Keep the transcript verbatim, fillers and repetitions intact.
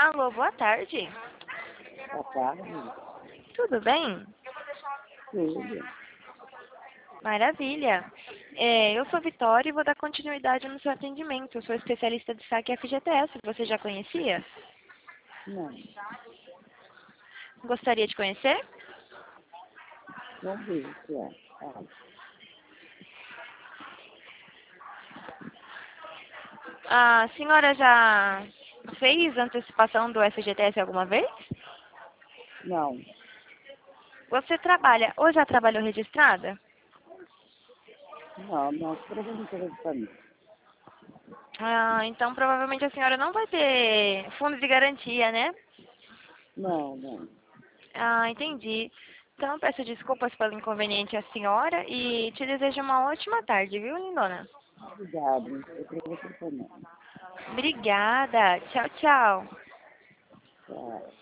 Alô, boa tarde. Boa tarde. Tudo bem? Tudo. Maravilha. É, eu sou Vitória e vou dar continuidade no seu atendimento. Eu sou especialista de saque F G T S. Você já conhecia? Não. Gostaria de conhecer? Vamos ver o que é. Ah, A senhora já fez antecipação do F G T S alguma vez? não. Você trabalha ou já trabalhou registrada? Não, não. Escreva no telefone. Ah, então provavelmente a senhora não vai ter fundo de garantia, né? Não, não. Ah, entendi. Então peço desculpas pelo inconveniente à senhora e te desejo uma ótima tarde, viu, lindona? Obrigado. Escreva no telefone. Obrigada. Tchau, tchau. Tchau.